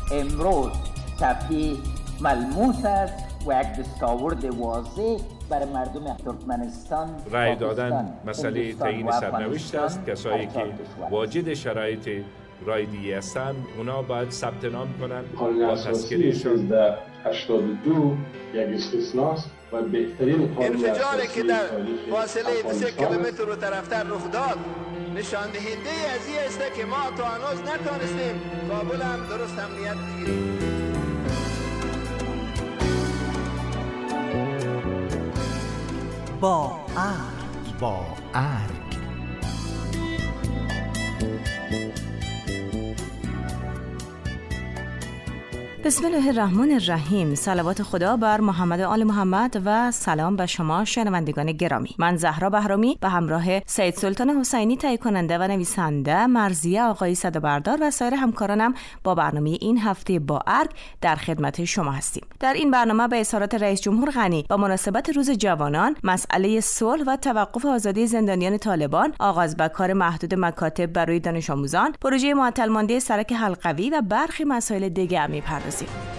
امروز صفحه ملموس است و یک دستاورد واضح برای مردم ترکمنستان رای دادن مسئله تعیین سرنوشت است. کسایی که واجد شرایط رایدی هستند اونا باید ثبت نام کنن با تذکرهشون. 82 یک استثناست و بهترین انفجاری که در فاصله 2 کیلومتر رو طرفتر رخ داد نشان دهنده از این است که ما تا هنوز نتونستیم کابل هم درست امنیت بگیریم. با ارگ بسم الله الرحمن الرحیم. صلوات خدا بر محمد و آل محمد و سلام به شما شنوندگان گرامی. من زهرا بهرامی به همراه سید سلطان حسینی تهیه کننده و نویسنده، مرضیه آقای صدابردار و سایر همکارانم با برنامه این هفته با ارگ در خدمت شما هستیم. در این برنامه به اشارات رئیس جمهور غنی با مناسبت روز جوانان، مسئله صلح و توقف آزادی زندانیان طالبان، آغاز به کار محدود مکاتب برای دانش آموزان، پروژه معطل مانده سرک حلقوی و برخی مسائل دیگر می‌پردازیم.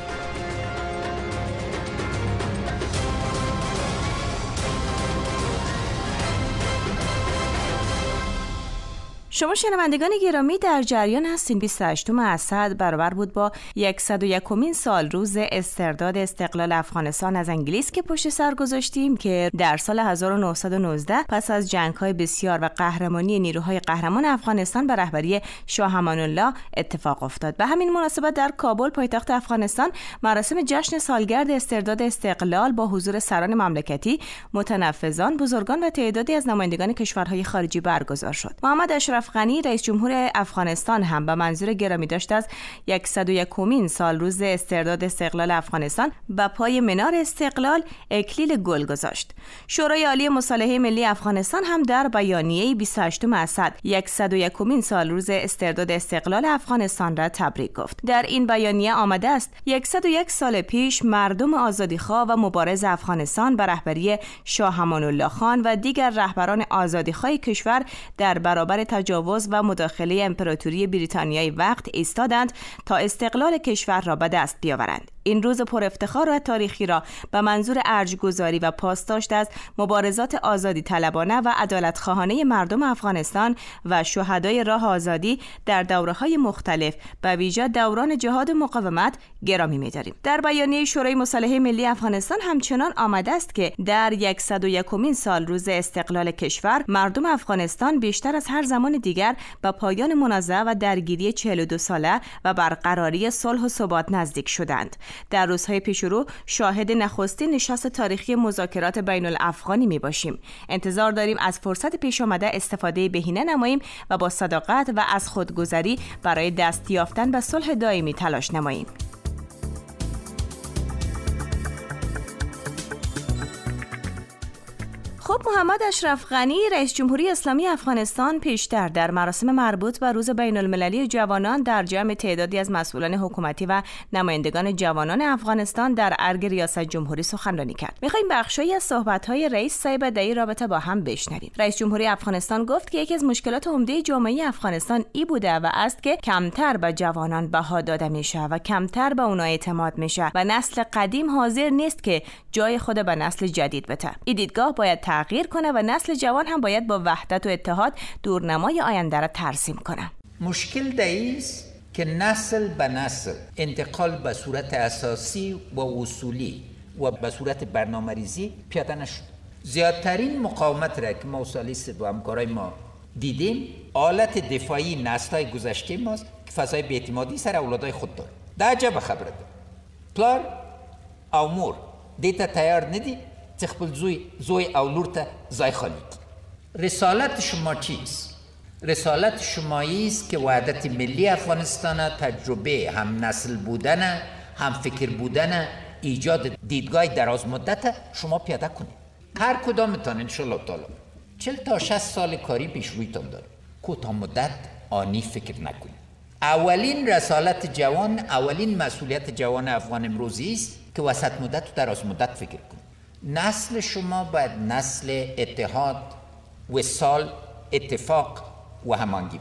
شما شنوندگان گرامی در جریان هستین. 28 اسد برابر بود با 101مین سال روز استرداد استقلال افغانستان از انگلیس که پشت سر گذاشتیم که در سال 1919 پس از جنگ‌های بسیار و قهرمانی نیروهای قهرمان افغانستان به رهبری شاه امان الله اتفاق افتاد. به همین مناسبت در کابل پایتخت افغانستان مراسم جشن سالگرد استرداد استقلال با حضور سران مملکتی، متنفذان، بزرگان و تعدادی از نمایندگان کشورهای خارجی برگزار شد. محمد اشرف غنی رئیس جمهور افغانستان هم به منظور گرامی داشت از 101مین سال روز استرداد استقلال افغانستان به پای منار استقلال اکلیل گل گذاشت. شورای عالی مصالحه ملی افغانستان هم در بیانیه 28 اسد 101مین سال روز استرداد استقلال افغانستان را تبریک گفت. در این بیانیه آمده است 101 سال پیش مردم آزادیخواه و مبارز افغانستان به رهبری شاه امان الله خان و دیگر رهبران آزادیخواه کشور در برابر تجاوز و مداخله امپراتوری بریتانیای وقت ایستادند تا استقلال کشور را به دست بیاورند. این روز پر افتخار و تاریخی را به منظور ارجگذاری و پاسداشت از مبارزات آزادی طلبانه و عدالت خواهانه مردم افغانستان و شهدای راه آزادی در دوره‌های مختلف به ویژه دوران جهاد مقاومت گرامی می‌داریم. در بیانیه شورای مصالحه ملی افغانستان همچنان آمده است که در 101مین سال روز استقلال کشور مردم افغانستان بیشتر از هر زمان دیگر به پایان منازعه و درگیری 42 ساله و برقراری صلح و ثبات نزدیک شدند. در روزهای پیشرو شاهد نخستین نشست تاریخی مذاکرات بین الافغانی می باشیم. انتظار داریم از فرصت پیش آمده استفاده بهینه نماییم و با صداقت و از خودگذری برای دست یافتن به صلح دائمی تلاش نماییم. خب محمد اشرف غنی رئیس جمهوری اسلامی افغانستان پیشتر در مراسم مربوط به روز بین المللی جوانان در جمع تعدادی از مسئولان حکومتی و نمایندگان جوانان افغانستان در ارگ ریاست جمهوری سخنرانی کرد. می‌خوایم بخشی از صحبت‌های رئیس صاحب در این رابطه با هم بشنویم. رئیس جمهوری افغانستان گفت که یکی از مشکلات عمده جامعه افغانستان این بوده و است که کمتر به جوانان بها داده میشه و کمتر به اونها اعتماد میشه و نسل قدیم حاضر نیست که جای خود به نسل جدید بده. این دیدگاه باید تغییر کنه و نسل جوان هم باید با وحدت و اتحاد دورنمای آینده را ترسیم کنه. مشکل دایست که نسل به نسل انتقال به صورت اساسی و اصولی و به صورت برنامه‌ریزی پیاده نشد. زیادترین مقاومت را که ما سالیست با همکارای ما دیدیم آلت دفاعی نسل‌های گذشته ماست که فضای بی‌اعتمادی سر اولادای خود داره. ده عجب خبره ده. پلار او مور دیتا تیار ندی خپل زوی او لور ته ځای خالی. رسالت شما چیست؟ رسالت شمایی است که وحدت ملی افغانستان، تجربه هم نسل بودن، هم فکر بودن، ایجاد دیدگاه دراز مدت شما پیاده کنید. هر کدامتان انشالله تعالی 40 تا 60 سال کاری پیش رویتان داره. کوتاه مدت آنی فکر نکنید. اولین رسالت جوان، اولین مسئولیت جوان افغان امروزی است که وسط مدت و دراز مدت فکر کنید. نسل شما باید نسل اتحاد، وصال، اتفاق و همانگی باشه.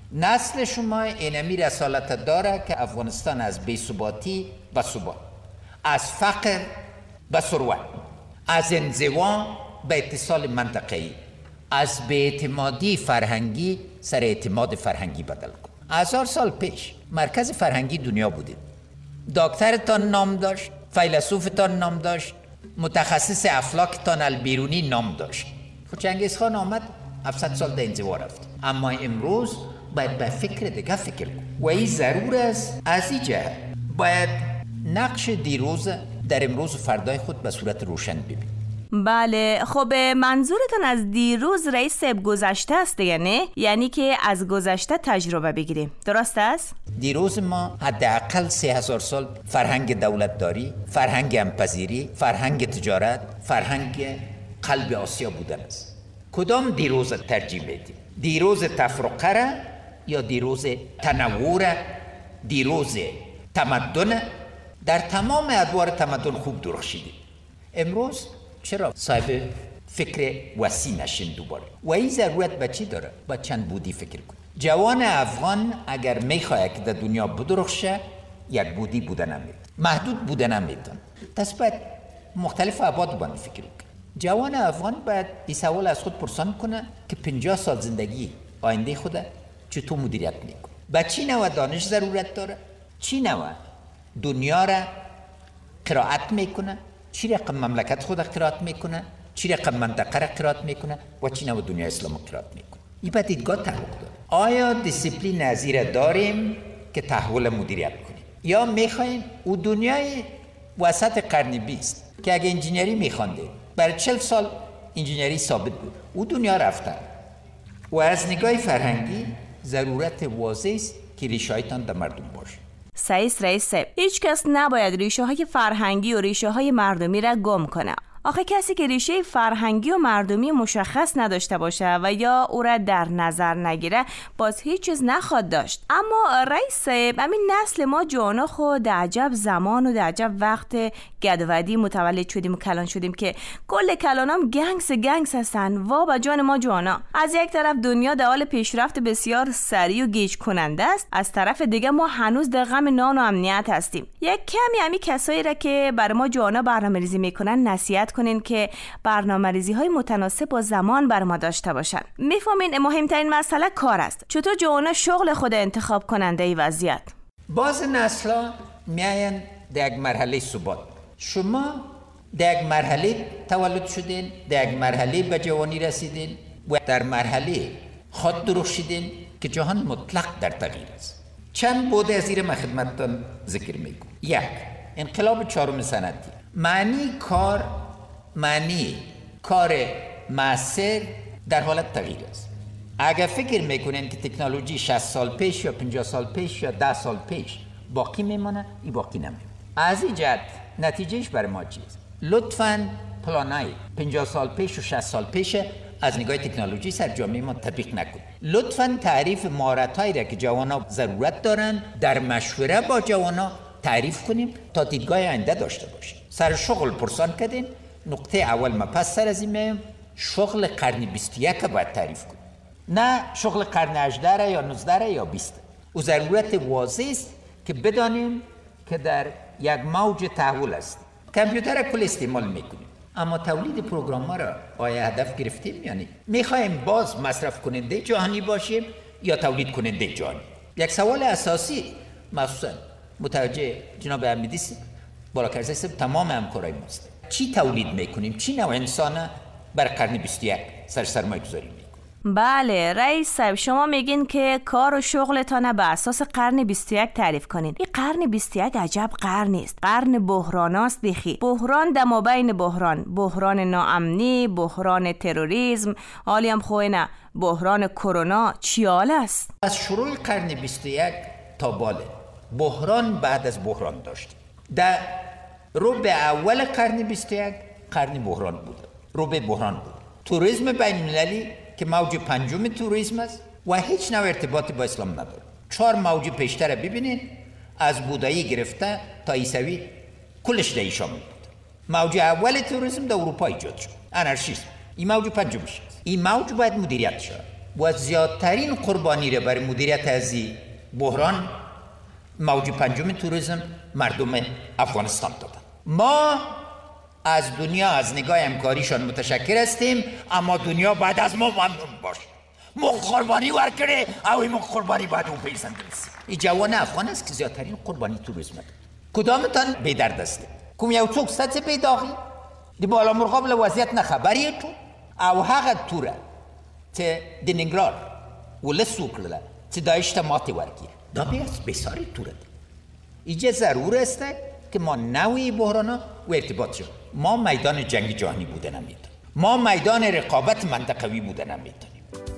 نسل شما اینمی رسالت داره که افغانستان از بی‌ثباتی و ثبات، از فقر به ثروت، از انزوا به اتصال منطقه‌ای، از بی‌اعتمادی فرهنگی سر اعتماد فرهنگی بدل کن. 1000 سال پیش مرکز فرهنگی دنیا بودید. دکترتان نام داشت، فیلسوفتان نام داشت، متخصص افلاکتان البیرونی نام داشت. خود چنگیز خان آمد 700 سال در انزوا رفت. اما امروز باید به فکر دیگه فکر کن و این ضرور است. از این جهت باید نقش دیروز در امروز و فردای خود به صورت روشن ببین. بله، خب منظورتون از دیروز رئیس گذشته است دیگه، نه؟ یعنی که از گذشته تجربه بگیریم، درست است؟ دیروز ما حداقل 3000 سال فرهنگ دولتداری، فرهنگ همپذیری، فرهنگ تجارت، فرهنگ قلب آسیا بودن است. کدام دیروز ترجیح بدیم؟ دیروز تفرقه را یا دیروز تنوع، دیروز تمدن؟ در تمام ادوار تمدن خوب درخشیدیم. امروز چرا صاحب فکر وسیع نشین دوباره؟ و این ضرورت به چی داره؟ با چند بودی فکر کن. جوان افغان اگر میخواد که در دنیا بدرخشه، یک بودی بودن نمیتونه، محدود بودن نمیتونه. دست باید مختلف ابعاد باید فکر کن. جوان افغان باید این سوال از خود پرسان کنه که 50 سال زندگی آینده خود چطور مدیریت میکنه؟ با چی نوع دانش ضرورت داره؟ چی نوع دنیا را قرائت میکنه؟ چی رقم مملکت خود قرائت میکنه؟ چی رقم منطقه را قرائت میکنه؟ و چی نوع دنیا اسلام قرائت میکنه؟ این باید دیدگاه تعلق داره. آیا دیسیپلین نظیر داریم که تحول مدیریت کنیم؟ یا میخوایم او دنیای وسط قرن 20 که اگه انجینری میخوانده برای 40 سال انجینری ثابت بود، او دنیا رفته و از نگاه فرهنگی ضرورت واضح است که ریشه‌هایتان در مردم باشه. سعید رئیس، هیچ کس نباید ریشه های فرهنگی و ریشه های مردمی را گم کنه. آخه کسی که ریشه فرهنگی و مردمی مشخص نداشته باشه و یا او را در نظر نگیره، باز هیچ چیز نخواد داشت. اما رئیس، همین نسل ما جوانا خود در عجب زمان و در عجب وقت گدودی متولد شدیم و کلان شدیم که کل کلانام گنگس هستن. وا با جان ما جوانا. از یک طرف دنیا در حال پیشرفت بسیار سریع و گیج کننده است، از طرف دیگه ما هنوز در غم نان و امنیت هستیم. یک کمی همین کسایی را که بر ما جوانا برنامه‌ریزی میکنن نصیحت کنین که برنامه‌ریزی های متناسب با زمان بر ما داشته باشن. میفهمین مهمترین مسئله کار است. چطور جوانا شغل خود انتخاب کننده ای وضعیت؟ باز نسلا میاین در یک مرحله ثبات. شما در یک مرحله تولد شدین، در یک مرحله به جوانی رسیدین و در مرحله خود درخشیدین که جهان مطلق در تغییر است. چند بود از این من خدمتتان ذکر میکنم. یک، انقلاب 4 صنعتی. معنی کار معاصر در حالت تغییر است. اگر فکر میکنین که تکنولوژی 60 سال پیش یا 50 سال پیش یا 10 سال پیش باقی میمونه، این باقی نمیمونه. از این جهت نتیجهش برای ما چیست؟ لطفاً پلانای 50 سال پیش و 60 سال پیش از نگاه تکنولوژی سر جامعه ما تطبیق نکن. لطفاً تعریف مهارت‌هایی را که جوانان ضرورت دارن در مشوره با جوانان تعریف کنیم تا دیدگاه آینده داشته باشیم. سر شغل پرسان کردین، نقطه اول ما پس سر از این میایم شغل قرن 21 باید تعریف کنیم، نه شغل قرن 18 یا 19 یا 20. و ضرورت واضح است که بدانیم که در یک موج تحول است. کامپیوتر کل استعمال میکنیم، اما تولید پروگرام را آیا هدف گرفتیم یا نه؟ میخوایم باز مصرف کننده جهانی باشیم یا تولید کننده جهانی؟ یک سوال اساسی مخصوصا متوجه جناب احمدی بالا کرده است تمام همکارای ماست. چی تولید میکنیم؟ چی نوع انسان بر قرن 21 سرمایه گذاری میکنیم؟ بله رئیس صاحب، شما میگین که کار و شغلتان به اساس قرن 21 تعریف کنین. این قرن 21 عجب قرن است. قرن بحراناست بخی. بحران در مابین بحران ناامنی، بحران تروریسم، حالی هم خوینه بحران کرونا. چی حال است؟ از شروع قرن 21 تا بالا بحران بعد از بحران داشتیم. در ربع اول قرن 21 قرن بحران بود. ربع بحران بود. توریسم بین المللی که موج پنجم توریسم است و هیچ نوع ارتباطی با اسلام نداره. 4 موج پیشتر ببینید، از بودایی گرفته تا عیسوی کلش در شامل بود. موج اول توریسم در اروپا ایجاد شد، انارشیسم. این موج پنجمش است. این موج باید مدیریت شد. و زیادترین قربانی را برای مدیریت از این بحران موج پنجم توریسم مردم افغانستان دادن. ما از دنیا از نگاه همکاریشان متشکر هستیم، اما دنیا بعد از ما ممنون باشه. ما قربانی ورکره او این قربانی بعد اون پیسند رسیم. این جوان افغان است که زیادترین قربانی توریسم داد. کدامتان به درد است؟ کوم یو څوک ستاسو په داغي دی بالا مرغاب له وضعیت نه خبرې ته او هغه توره چې د ننګرهار ولس وکړله چې داعش ته ماتې ورکړي، دا بسیاری توره دی. اینجا ضرور است که ما نوعی بحرانا و ارتباط شد. ما میدان جنگ جهانی بوده نمیتونیم، ما میدان رقابت منطقوی بوده نمیتونیم.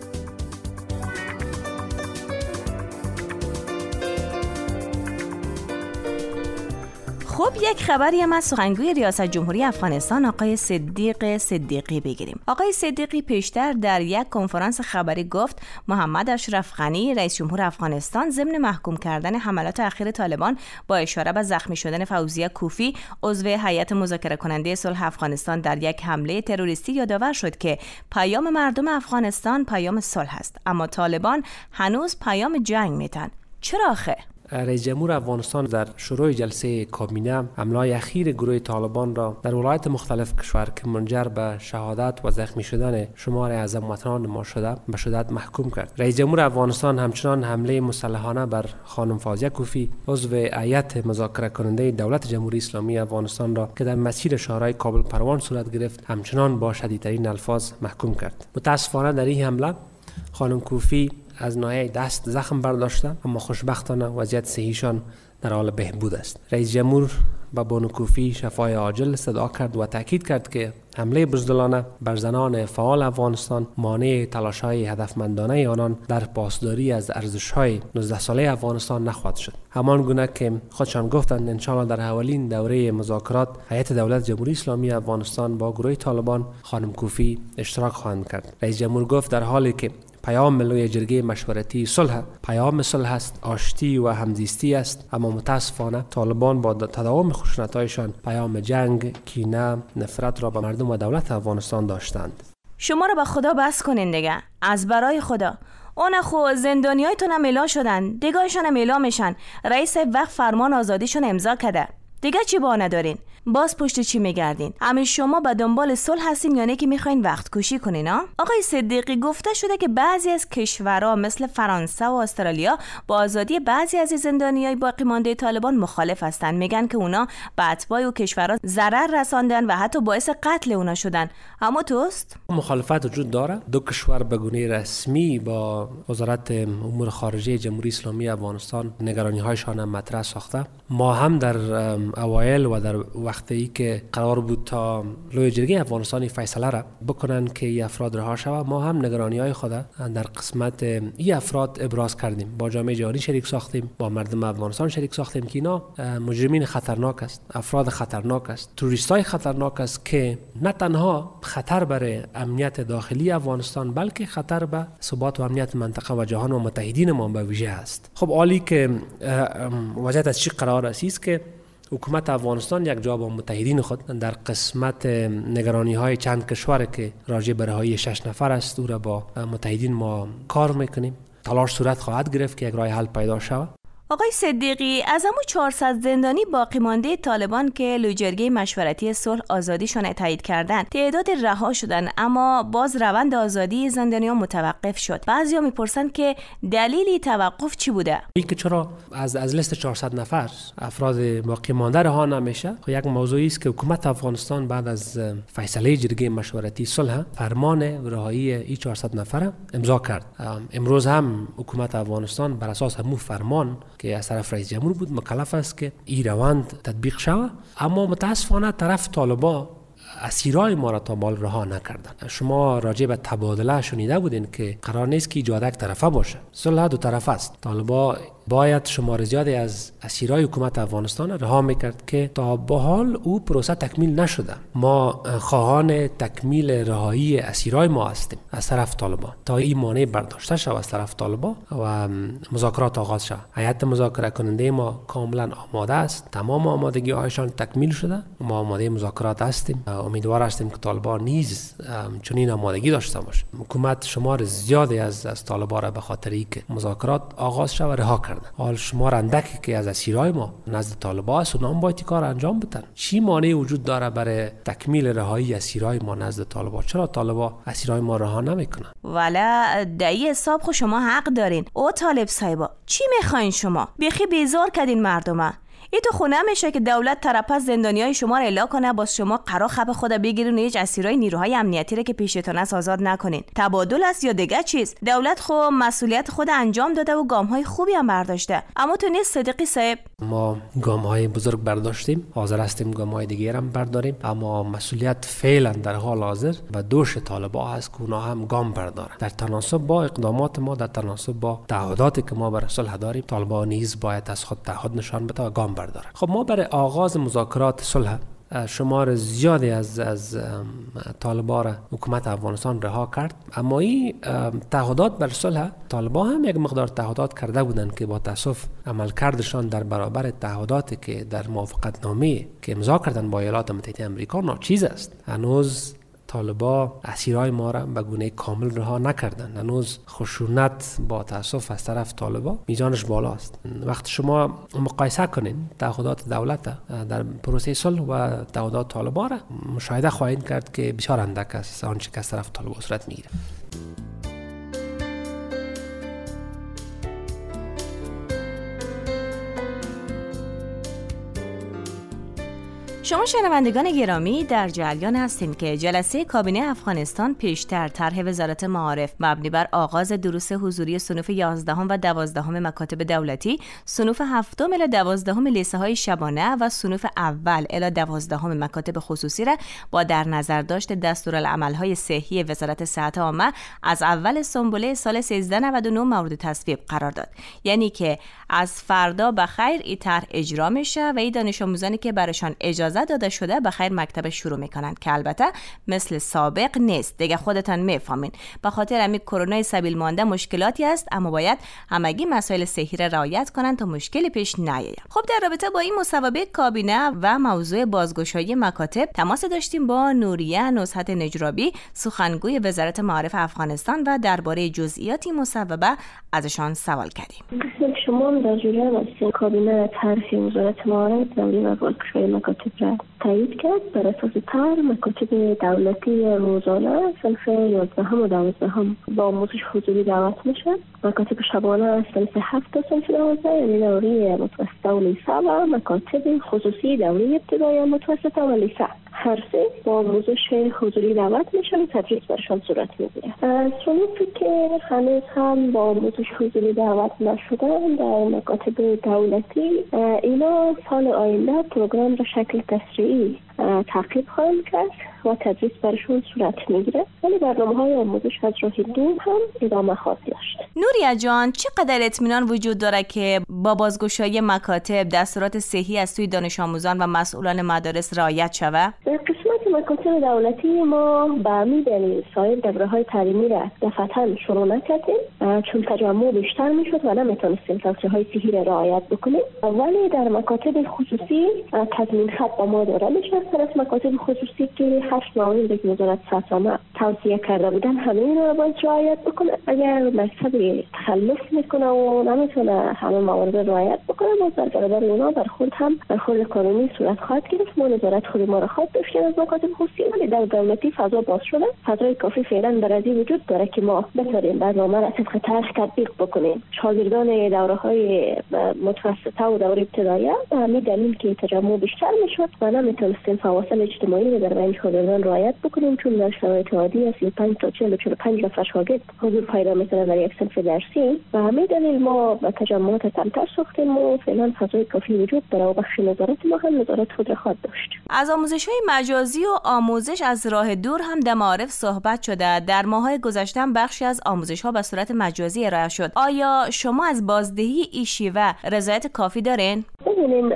خب یک خبری هم از سخنگوی ریاست جمهوری افغانستان آقای صدیق صدیقی بگیریم. آقای صدیقی پیشتر در یک کنفرانس خبری گفت محمد اشرف غنی رئیس جمهور افغانستان ضمن محکوم کردن حملات اخیر طالبان با اشاره به زخمی شدن فوزیه کوفی عضو هیئت مذاکره کننده صلح افغانستان در یک حمله تروریستی یادآور شد که پیام مردم افغانستان پیام صلح است، اما طالبان هنوز پیام جنگ میدن. چرا آخه؟ رئیس جمهور افغانستان در شروع جلسه کابینه حمله اخیر گروه طالبان را در ولایات مختلف کشور که منجر به شهادت و زخمی شدن شمار از هموطنان ما شده به شدت محکوم کرد. رئیس جمهور افغانستان همچنان حمله مسلحانه بر خانم فوزیه کوفی عضو هیئت مذاکره کننده دولت جمهوری اسلامی افغانستان را که در مسیر شهرهای کابل پروان صورت گرفت همچنان با شدیدترین الفاظ محکوم کرد. متاسفانه در این حمله خانم کوفی از ناحیه دست زخم برداشته، اما خوشبختانه وضعیت صحیشان در حال بهبود است. رئیس جمهور با بانو کوفی شفای عاجل صدا کرد و تاکید کرد که حمله بزدلانه بر زنان فعال افغانستان مانع تلاش‌های هدفمندانه آنان در پاسداری از ارزش‌های 19 ساله افغانستان نخواهد شد. همان گونه که خودشان گفتند انشاءالله در اولین دوره مذاکرات هیئت دولت جمهوری اسلامی افغانستان با گروه طالبان خانم کوفی اشتراک خواهند کرد. رئیس جمهور گفت در حالی که پیام لوی جرگه مشورتی صلح پیام صلح است، آشتی و همزیستی است، اما متاسفانه طالبان با تداوم خشونت‌هایشان پیام جنگ، کینه، نفرت را به مردم و دولت افغانستان داشتند. شما را به خدا بس کنین دیگه، از برای خدا. اون خو زندانیایتون هم اعلام شدن، دیگه‌شون هم اعلام میشن. رئیس وقت فرمان آزادیشون امضا کرده. دیگه چی با ندارین؟ باز پشت چی میگردین؟ همین شما به دنبال صلح هستین یا نه که میخواین وقت کشی کنین ها؟ آقای صدیقی گفته شده که بعضی از کشورها مثل فرانسه و استرالیا با آزادی بعضی از زندانیای باقی مانده طالبان مخالف هستن. میگن که اونا به اتباع و کشورها ضرر رساندن و حتی باعث قتل اونا شدن. اما توست؟ مخالفت وجود داره. دو کشور به گونه رسمی با وزارت امور خارجه جمهوری اسلامی افغانستان نگرانی‌هایشان مطرح ساخته. ما هم در اوایل و در وقتی که قرار بود تا لوی جرگه افغانستانی فیصله را بکنن که این افراد رها شود، ما هم نگرانی‌های خود در قسمت این افراد ابراز کردیم. با جامعه جهانی شریک ساختیم، با مردم افغانستان شریک ساختیم که اینا مجرمین خطرناک است، افراد خطرناک است، توریستای خطرناک است که نه تنها خطر برای امنیت داخلی افغانستان بلکه خطر به ثبات و امنیت منطقه و جهان و متحدین ما به ویژه است. خب عالی که وضعیت از چی قرار است که حکومت افغانستان یک جا با متحدین خود در قسمت نگرانی‌های چند کشور که راجع به رهایی 6 نفر است او را با متحدین ما کار میکنیم. تلاش صورت خواهد گرفت که یک راه حل پیدا شود. آقای صدیقی، از امو 400 زندانی باقی مانده طالبان که لوجرگه مشورتی صلح آزادیشان تایید کردن تعداد رها شدن، اما باز روند آزادی زندانیان متوقف شد. بعضیا میپرسند که دلیل توقف چی بوده؟ اینکه چرا از لیست 400 نفر افراد باقی مانده رها نمیشه؟ خب یک موضوعی است که حکومت افغانستان بعد از فیصله جرگه مشورتی صلح فرمان رهایی این 400 نفر امضا کرد. امروز هم حکومت افغانستان بر اساس همون فرمان که از طرف رئیس جمهور بود مکلف است که این روند تطبیق شود، اما متاسفانه طرف طالبان اسیرای ما را تا مال رها نکردن. شما راجع به تبادله شنیده بودین که قرار نیست که ایجاد یک طرفه باشه. صلح دو طرفه است. طالبان باید شمار زیادی از اسیرای حکومت افغانستان رها میکرد که تا به حال او پروسه تکمیل نشده. ما خواهان تکمیل رهایی اسیرای ما هستیم از طرف طالبان تا این مانع برداشته شود از طرف طالبان و مذاکرات آغاز شود. هیئت مذاکره کننده ما کاملا آماده است، تمام آمادگی هایشان تکمیل شده. ما آماده مذاکرات هستیم، امیدوار هستیم که طالبان نیز چنین آمادگی داشته باشه. حکومت شمار زیادی از طالبان را به خاطر اینکه مذاکرات آغاز شود رها کرده. حال شمار اندکی که از اسیرای ما نزد طالبان است، اونها باید کار انجام بدن. چی مانعی وجود داره برای تکمیل رهایی اسیرای ما نزد طالبان؟ چرا طالبان اسیرای ما رها نمیکنن؟ والا دایی حساب خو شما حق دارین. او طالب صاحبا چی میخواین شما؟ بیخی بیزار کردین مردمه. ای تو خونه میشه که دولت طرف زندانیای شما را الا کنه، باز شما قرار خب خود بگیرین و هیچ اسیرای نیروهای امنیتی را که پیشتون است آزاد نکنین. تبادل است یا دیگه چیز؟ دولت خو مسئولیت خود انجام داده و گام‌های خوبی هم برداشته. اما تو نیست صدیقی صاحب؟ ما گام‌های بزرگ برداشتیم، حاضر هستیم گام‌های دیگه هم برداریم، اما مسئولیت فعلا در حال حاضر به دوش طالبان است که اونا هم گام بردارن. در تناسب با اقدامات ما، در تناسب با تعهداتی که ما برای صلح داریم، طالبان نیز باید از خود تعهد نشان بده و گام برداره. خب ما برای آغاز مذاکرات صلح شمار زیادی از طالبان را حکومت افغانستان رها کرد، اما این تعهدات بر صلح طالبان هم یک مقدار تعهدات کرده بودند که با تاسف عملکردشان در برابر تعهداتی که در موافقت نامه که امضا کردن با ایالات متحده آمریکا ناچیز است. هنوز طالبان اسیرای ما را به گونه کامل رها نکردند. هنوز خشونت با تاسف از طرف طالبان میزانش بالاست. وقتی شما مقایسه کنین تعهدات دولت در پروسه صلح و تعهدات طالبان را مشاهده خواهید کرد که بسیار اندک است آنچه که از طرف طالبان صورت میگیره. شما شنوندگان گرامی در جریان هستید که جلسه کابینه افغانستان پیشتر طرح وزارت معارف مبنی بر آغاز دروس حضوری صنوف 11 و 12 مکاتب دولتی، صنوف 7 الی 12 لیسه های شبانه و صنوف اول الی 12 مکاتب خصوصی را با در نظر داشت دستورالعمل های صحی وزارت صحت عامه از اول سنبله سال 1399 مورد تصویب قرار داد. یعنی که از فردا بخیر این طرح اجرا میشه و این دانش آموزانی که برایشان اجازه داده شده بخیر مکتب شروع میکنن که البته مثل سابق نیست دیگه، خودتان میفهمین. به خاطر همین کرونا سبیل مانده مشکلاتی است، اما باید همگی مسائل صحی را رعایت کنن تا مشکلی پیش نیاید. خب در رابطه با این مصوبه کابینه و موضوع بازگشایی مکاتب تماس داشتیم با نوریه نصحت نجرابی، سخنگوی وزارت معارف افغانستان و درباره جزئیات این مصوبه ازشان سوال کردیم. شما در جریان هستید کابینه طرح وزارت معارف و بازگشایی مکاتب را تایید کرد. بر اساس طرح مکاتب دولتی روزانه صنف 11 و 12 با آموزش حضوری دعوت میشه. مکاتب شبانه صنف 7 تا صنف 12 یعنی دوره متوسطه و لیسه و مکاتب خصوصی دوره ابتدایی متوسطه و لیسه هر سه با آموزش حضوری دعوت میشن و تدریس برشان صورت میگیره. صنوفی که هنوز هم با آموزش حضوری دعوت نشدن در مکاتب دولتی، اینا سال آینده پروگرام را شکل تشریعی تعقیب خواهند کرد و تدریس برشون صورت میگیره، ولی برنامه‌های آموزش از راه دوم هم ادامه خواهد داشت. نوریا جان، چقدر اطمینان وجود داره که با بازگشایی مکاتب دستورات صحی از سوی دانش آموزان و مسئولان مدارس رعایت شود؟ در قسمت مکاتب دولتی ما به همین دلیل سایر دوره‌های تعلیمی را دفعتاً شروع نکردیم، چون تجمع بیشتر میشد و نمیتونستیم توصیه‌های صحی را رعایت بکنیم. ولی در مکاتب خصوصی تضمین خط با ما داده میشه از مکاتب خصوصی که 8 موارد که وزارت صحت عامه توصیه کرده بودن همه اینا رو باید رعایت بکنه. اگر مکتب تخلف میکنه و نمیتونه همه موارد رو رعایت بکنه، باز در برابر اونا برخورد قانونی صورت خواهد گرفت. ما نظارت خود ما رو خواهد داشت از مکاتب خصوصی، ولی در دولتی فضا باز شده، فضای کافی فعلا برای وجود داره که ما بتونیم برنامه را طبق طرح تطبیق بکنیم. شاگردان دوره‌های متوسطه و دوره ابتدایی به همین دلیل که تجمع بیشتر میشد و نمیتونستیم فواصل اجتماعی رو در بین شاگردان رعایت بکنیم، چون در شرایط عادی 35 تا 45 نفر شاگرد حضور پیدا میکنه در یک صنف درسی و همین دلیل ما با تجمعات کمتر ساختیم و و فعلا فضای کافی وجود داره و بخش نظارت ما هم نظارت خود را خواهد داشت. از آموزش‌های مجازی و آموزش از راه دور هم در معارف صحبت شده. در ماه‌های گذشته بخشی از آموزش‌ها به صورت مجازی ارائه شد. آیا شما از بازدهی این شیوه رضایت کافی دارین؟ ببینین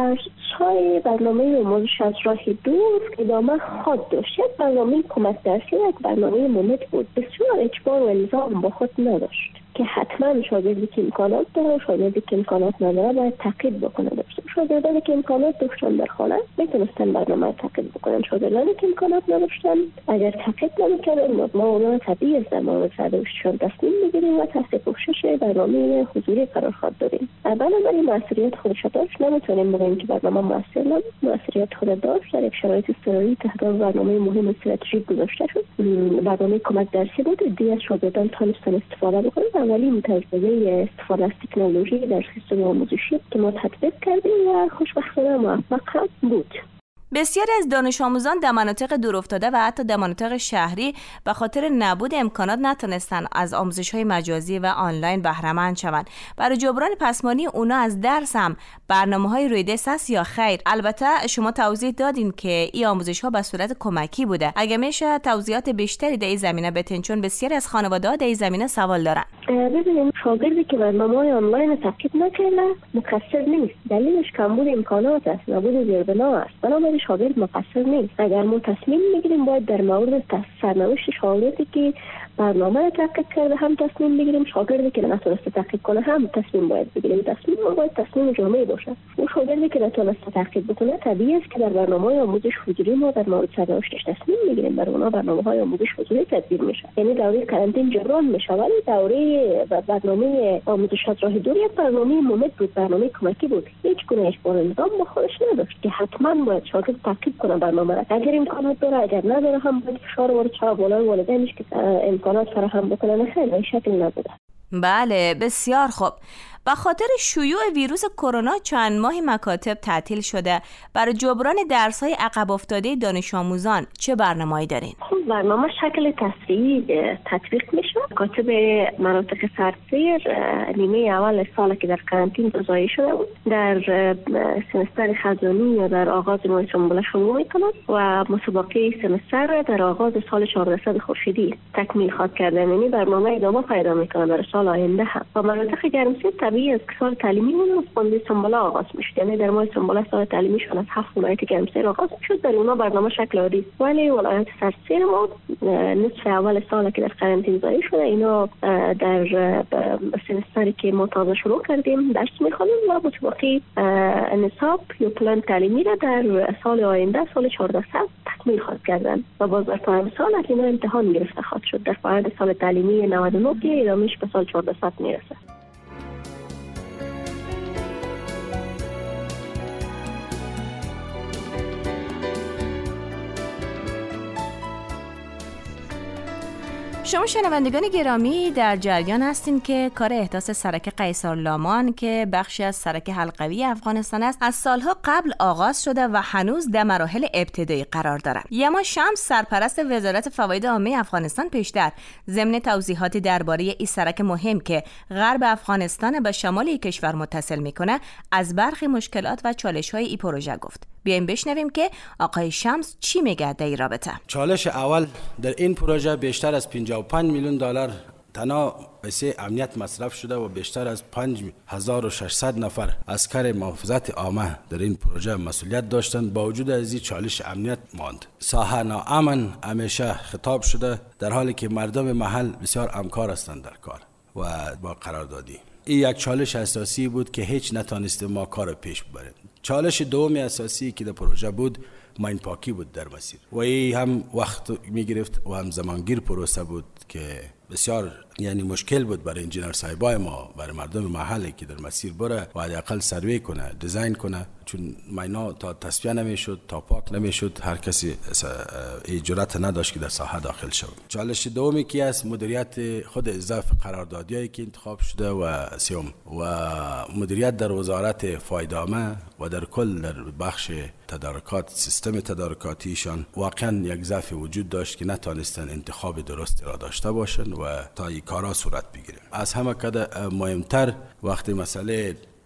درس‌های برنامه آموزش از راه دور ادامه خواهد داشت. یک برنامه کمک درسی و یک برنامه ممد بود. بسیار اجبار و الزام با خود نداشت که حتما شاگردی که امکانات داره و شاگردی که امکانات نداره باید تعقیب بکنه. شاگردانی که امکانات داشتن در خانه میتونستن برنامه تعقیب بکنن. شاگردانی که امکانات نداشتن اگر تعقیب نمی‌کردن ما اونا طبیعی است در مورد سردوششان تصمیم میگیریم و تحت پوشش برنامه حضوری قرار خواهد دادیم. بنابراین مسئولیت خودش داشت. نمیتونیم بگیم که برنامه موثر نبود. مسئولیت خود داشت. در یک شرایط اضطراری تحت برنامه مهم استراتژیک گذاشته شد. برنامه کمک درسی بود. دیگه از شاگردان تونستن استفاده بکنن. اولین تجربه استفاده از تکنولوژی در سیستم آموزشی که ما تطبیق کردیم و خوشبختانه موفق هم بود. بسیاری از دانش آموزان در مناطق دورافتاده و حتی در مناطق شهری به خاطر نبود امکانات نتونستن از آموزش‌های مجازی و آنلاین بهره مند شوند. برای جبران پسمانی اونا از درس هم برنامه‌های روی دست است یا خیر؟ البته شما توضیح دادین که این آموزش‌ها به صورت کمکی بوده. اگه میشه توضیحات بیشتری در این زمینه بدین چون بسیاری از خانواده‌ها در این زمینه سوال دارن. ببینید شاگردی که برنامه‌های آنلاین تعقیب نکرده مقصر نیست. دلیلش کمبود امکانات است، نبود زیربنا است. بنابراین شاگرد مقصر نیست. اگر ما تصمیم میگیریم باید در مورد سرنوشت شاگردی که برنامه را تعقیب کرده هم تصمیم بگیریم. شاگردی که نتونسته تعقیب کنه هم تصمیم باید بگیریم. تصمیم ما باید تصمیم جامعه باشه. اون شاگردی که نتونسته تعقیب بکنه طبیعی است که در برنامه‌های آموزش حضوری ما در مورد سرنوشتش تصمیم میگیریم. برای اونها برنامه‌های آموزش حضوری تدبیر میشه. یعنی دوره کارانتین جبران میشه. ولی دوره برنامه آموزش از راه دور یک برنامه ممد بود، برنامه کمکی بود. هیچ گونه اجبار الزام با خودش نداشت که حتما باید شاگرد تعقیب کنه برنامه را. اگر امکانات داره اگر نداره هم باید فشار وارد شه بالای والدینش که امکانات فراهم بکنن. خیلی این شکل نبوده. بله بسیار خوب. به خاطر شیوع ویروس کرونا چند ماهی مکاتب تعطیل شده. برای جبران درس‌های عقب افتاده دانش آموزان چه برنامه‌ای دارین؟ خب برنامه شکل تصریحی تطبیق میشه. مکاتب مناطق سردسیر نیمه اول سال که در کارانتین گذاری شده بود در سمستر خزانی یا در آغاز ماه سنبله شروع میکنند و مسابقه سمستر در آغاز سال 1400 خورشیدی تکمیل خواهد کردن. یعنی برنامه ادامه پیدا میکنه در سال آینده هم. و مناطق گرمسیر طبیعی است که سال تعلیمی اون از سنبله آغاز میشه. یعنی در ماه سنبله سال تعلیمیشون از 7 ولایت گرمسیر آغاز شد. در اونها برنامه شکل عادی. ولی ولایت سردسیر ما نصف اول سال که در قرنطینه گذاری شده اینا در سمستری که ما تازه شروع کردیم درس میخوانیم و مسابقه نصاب یا پلان تعلیمی را در سال آینده سال 1400 تکمیل خواهد کردن و باز در پایان سال از اینا امتحان گرفته خواهد شد. در پایان سال تعلیمی 99 که ادامهش به سال 1400 میرسه. شما شنوندگان گرامی در جریان هستین که کار احداث سرک قیصر لامان که بخشی از سرک حلقوی افغانستان است از سالها قبل آغاز شده و هنوز در مراحل ابتدایی قرار دارد. یما شمس سرپرست وزارت فواید عامه افغانستان پیشتر ضمن توضیحاتی درباره این سرک مهم که غرب افغانستان به شمال کشور متصل میکنه از برخی مشکلات و چالش‌های این پروژه گفت. بیایم بشنویم که آقای شمس چی میگه در این رابطه. چالش اول در این پروژه بیشتر از 55 میلیون دلار تنها پیسه امنیت مصرف شده و بیشتر از 5600 نفر عسکر محافظت عامه در این پروژه مسئولیت داشتند. با وجود از این چالش امنیت ماند. ساحه ناامن همیشه خطاب شده در حالی که مردم محل بسیار همکار هستند در کار و با قراردادی. این یک چالش اساسی بود که هیچ نتانستیم ما کار پیش ببریم. چالش دومی اساسی که در پروژه بود ماین پاکی بود در مسیر و این هم وقت میگرفت و هم زمانگیر پروسه بود که بسیار یعنی مشکل بود برای انجینر صاحبای ما، برای مردم محلی که در مسیر بره و حداقل سروی کنه، دیزاین کنه، چون ماینا تا تصفیه نمیشد، تا پاک نمیشد، هر کسی جرأت نداشت که در ساحه داخل شود. چالش دومی که است مدیریت خود اضافه قراردادیایی که انتخاب شده و سیوم و مدیریت در وزارت فواید عامه و در کل در بخش تدارکات سیستم تدارکاتیشان واقعا یک ضعف وجود داشت که نتونستن انتخاب درستی را داشته باشند و تا این کارا صورت بگیره. از همه کده مهمتر وقتی مسئله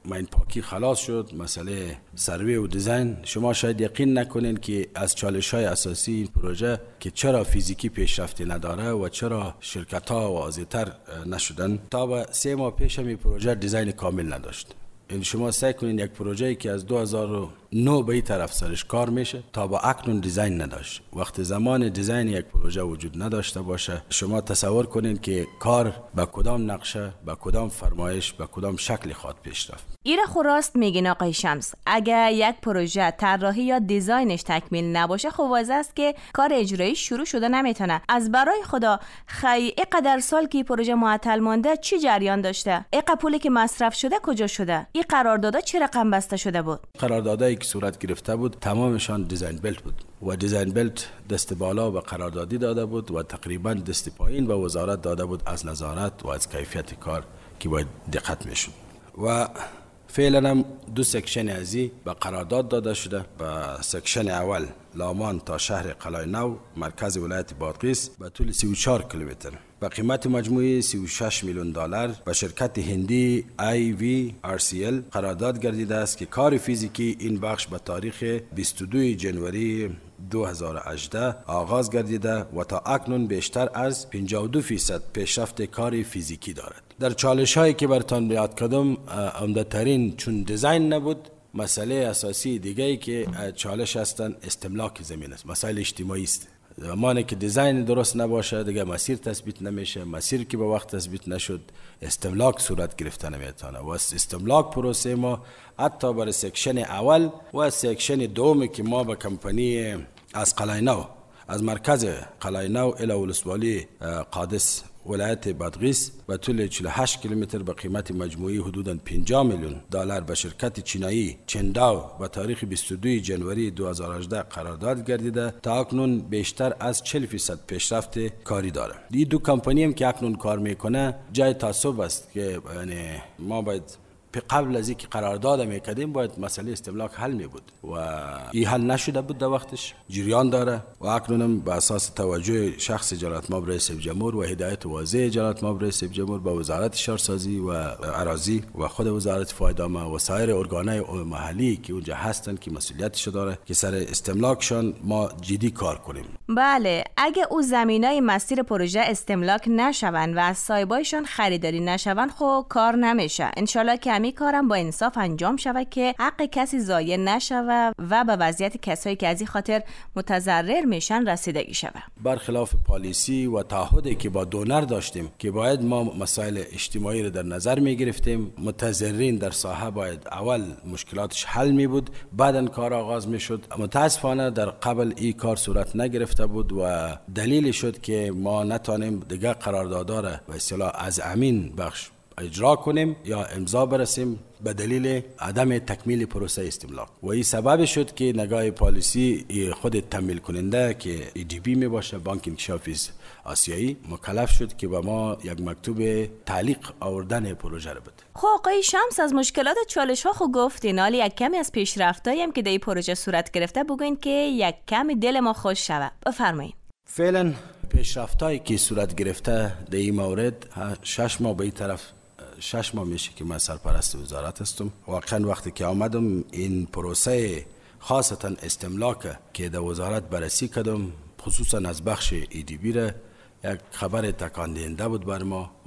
ماین پاکی خلاص شد، مسئله سروی و دیزاین. شما شاید یقین نکنین که از چالش‌های اساسی این پروژه که چرا فیزیکی پیشرفتی نداره و چرا شرکت‌ها واضح‌تر نشدن. تا به 3 ماه پیش این پروژه دیزاین کامل نداشت. این شما سعی کنین یک پروژه‌ای که از 2009 به این طرف سرش کار میشه تا با اکنون دیزاین نداشت. وقتی زمان دیزاین یک پروژه وجود نداشته باشه، شما تصور کنین که کار به کدام نقشه، به کدام فرمایش، به کدام شکل خواهد پیش رفت. ایره خوراست میگین آقای شمس، اگر یک پروژه طراحی یا دیزاینش تکمیل نباشه، خب واضح است که کار اجرایی شروع شده نمیتونه. از برای خدا اینقدر سال که پروژه معطل مانده چی جریان داشته؟ اینقدر پولی که مصرف شده کجا شده؟ این قراردادها چه رقم بسته شده بود؟ قراردادایی که صورت گرفته بود تمامشان دیزاین بلت بود و دیزاین بلت دست بالا به قراردادی داده بود و تقریبا دست پایین به وزارت داده بود از نظارت و از کیفیت کار که باید دقت میشد. و فعلا هم 2 سکشن ازی به قرارداد داده شده. به سکشن اول لامان تا شهر قلعه نو مرکز ولایت بادغیس به طول 34 کیلومتر با قیمت مجموعی 36 میلیون دلار به شرکت هندی IVRCL قرارداد گردیده است که کار فیزیکی این بخش به تاریخ 22 جنوری 2018 آغاز گردیده و تا اکنون بیشتر از 52% پیشرفت کار فیزیکی دارد. در چالش هایی که برتان یاد کردم، عمده ترین چون دیزاین نبود، مسئله اساسی دیگه ای که چالش هستن استملاک زمین است، مسائل اجتماعی است. زمانی که دیزاین درست نباشه دیگه مسیر تثبیت نمیشه، مسیر که به وقت تثبیت نشد استملاک صورت گرفته نمیتونه و استملاک پروسه ما حتی برای سکشن اول و سکشن دوم که ما به کمپانی از قلعه نو از مرکز قلعه نو الی ولسوالی قادس ولایت بادغیس به طول 48 کیلومتر به قیمت مجموعی حدوداً 50 میلیون دلار به شرکت چینایی چنداو به تاریخ 22 جنوری 2018 قرارداد گردیده. تا اکنون بیشتر از 40% پیشرفت کاری داره. این 2 کمپانی هم که اکنون کار میکنه جای تعصب است که یعنی ما باید قبل از اینکه قرارداد میکردیم باید مسئله استملاک حل می بود و این حل نشده بود در وقتش، جریان داره و اکنونم به اساس توجه شخص جلالت مآب رئیس جمهور و هدایت واضح جلالت مآب رئیس جمهور به وزارت شهرسازی و اراضی و خود وزارت فایدامه و سایر ارگانهای محلی که اونجا هستن که مسئولیتش داره که سر استملاکشان ما جدی کار کنیم. بله، اگه او زمینای مسیر پروژه استملاک نشون و از صاحبایشان خریداری نشون خب کار نمیشه. انشالله که همین کارم با انصاف انجام شود که حق کسی ضایع نشود و به وضعیت کسایی که از این خاطر متضرر میشن رسیدگی شود. برخلاف پالیسی و تعهدی که با دونر داشتیم که باید ما مسائل اجتماعی رو در نظر می گرفتیم، متضررین در ساحه باید اول مشکلاتش حل می بود بعدن کار آغاز می شد. متاسفانه در قبل این کار صورت نگرفته بود و دلیل شد که ما نتانیم دیگه قراردادها را به اصطلاح از امین بخش اجرا کنیم یا امضا برسیم به دلیل عدم تکمیل پروسه استملاک و این سبب شد که نگاه پالیسی خود تمویل کننده که EDB می باشه، بانک انکشاف آسیایی، مکلف شد که با ما یک مکتوب تعلیق آوردن پروژه رو بده. خب آقای شمس، از مشکلات چالش ها خب گفتین، حالی یک کمی از پیشرفتایی هم که در این پروژه صورت گرفته بگوین که یک کمی دل ما خوش شود. بفرمایید. فعلا پیشرفتایی که صورت گرفته در این مورد 6 ماه به این طرف 6 ماه میشه که من سرپرست وزارت هستم. واقعا وقتی که آمدم این پروسه خاصتا استملاک که در وزارت بررسی کردم، خصوصا از بخش EDB را، یک خبر تکان دهنده بود بر ما و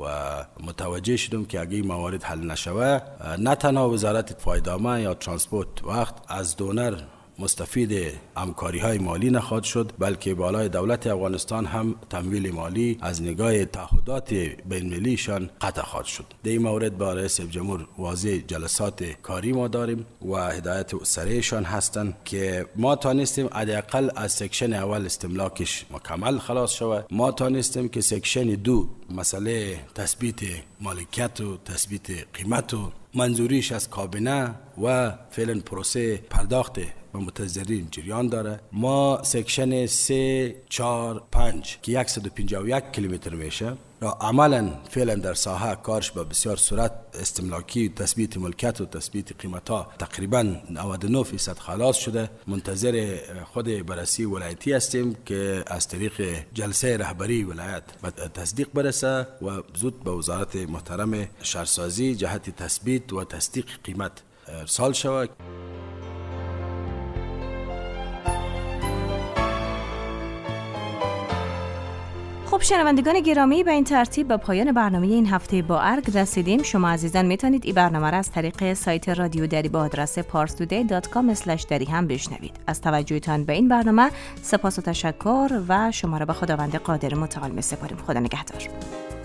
متوجه شدم که اگه این موارد حل نشوه نه تنها وزارت فایدامه یا ترانسپورت وقت از دونر مستفید همکاری های مالی نخواهد شد، بلکه بالای دولت افغانستان هم تمویل مالی از نگاه تعهدات بین‌المللیشان قطع خواهد شد. در این مورد با رئیس جمهور واضح جلسات کاری ما داریم و هدایت سریعشان هستند که ما تانستیم حداقل از سکشن اول استملاکش مکمل خلاص شود. ما تانستیم که سکشن 2 مسئله تثبیت مالکیت و تثبیت قیمت و منظوریش از کابینه و فعلا پروسه پرداخت و متضررین جریان داره. ما سکشن 3 4 5 که 151 کیلومتر میشه را عملا فعلا در ساحه کارش به بسیار سرعت استملاکی تثبیت ملکیت و تثبیت قیمت‌ها تقریبا 99% خلاص شده. منتظر خود بررسی ولایتی هستیم که از طریق جلسه رهبری ولایت به تصدیق برسه و زود به وزارت محترم شهرسازی جهت تثبیت و تصدیق قیمت ارسال شود. خب شنوندگان گرامی، به این ترتیب به پایان برنامه این هفته با ارگ رسیدیم. شما عزیزان میتونید این برنامه را از طریق سایت رادیو دری با آدرس parstoday.com/dari هم بشنوید. از توجهتان به این برنامه سپاس و تشکر و شما را به خداوند قادر متعال می‌سپاریم. خدا نگهدار.